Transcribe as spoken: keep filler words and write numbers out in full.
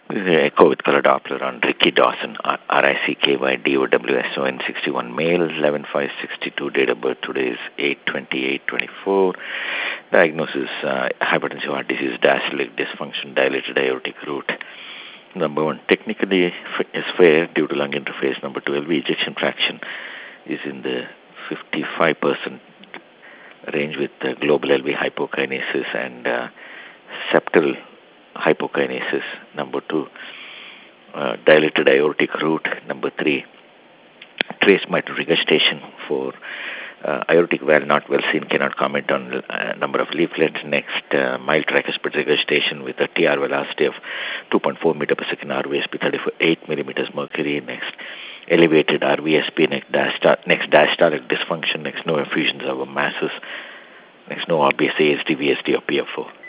This is Echo with color Doppler on Ricky Dawson, R I C K Y D O W S O N sixty-one, male, eleven five sixty-two, date of birth today is eight twenty-eight twenty-four. Diagnosis, uh, hypertensive heart disease, diastolic dysfunction, dilated aortic root. Number one, technically is fair due to lung interface. Number two, L V ejection fraction is in the fifty-five percent range with uh, global L V hypokinesis and uh, septal hypokinesis. Number two, uh, dilated aortic root. Number three, trace mitral regurgitation. For uh, aortic valve not well seen, cannot comment on uh, number of leaflets. Next, uh, mild tricuspid regurgitation with a T R velocity of two point four meter per second, R V S P thirty-eight millimeters mercury. Next, elevated R V S P. Next, diastolic, next diastolic dysfunction. Next, no effusions of masses. Next, no R B S, A S D, V S D, or P F O.